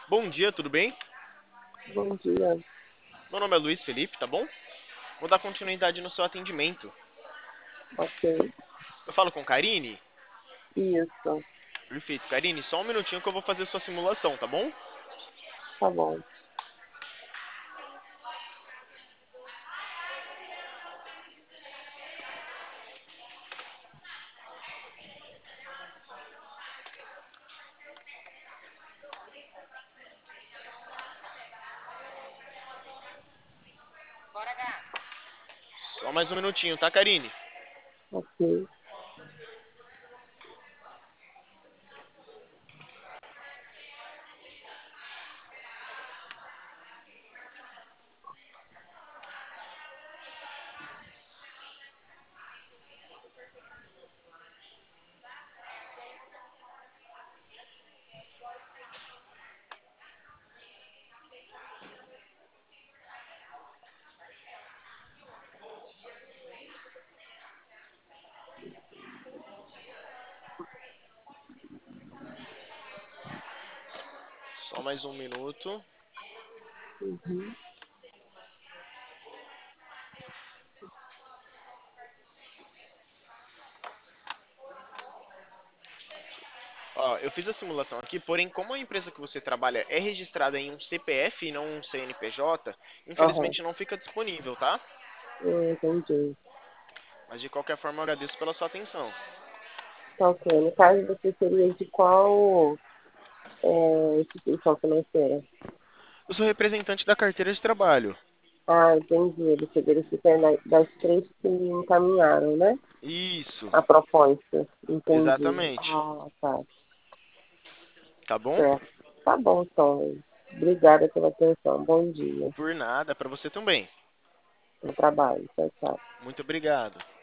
Bom dia, tudo bem? Bom dia. Meu nome é Luiz Felipe, tá bom? Vou dar continuidade no seu atendimento. Ok. Eu falo com Karine? Isso. Perfeito, Karine, só um minutinho que eu vou fazer sua simulação, tá bom? Tá bom. Só mais um minutinho, tá, Karine? Ok. Só mais um minuto. Uhum. Ó, eu fiz a simulação aqui, porém, como a empresa que você trabalha é registrada em um CPF e não um CNPJ, Aham. infelizmente não fica disponível, tá? Entendi. Mas de qualquer forma, eu agradeço pela sua atenção. Tá ok. No caso, você seria de qual instituição financeira? Eu sou representante da carteira de trabalho. Ah, entendi. Você verifica das três que me encaminharam, né? Isso, A proposta. Entendi. exatamente. Ah, tá. Tá bom? Certo. Tá bom, então. Obrigada pela atenção. Bom dia. Por nada, para você também. Bom trabalho. Tchau, tchau. Muito obrigado.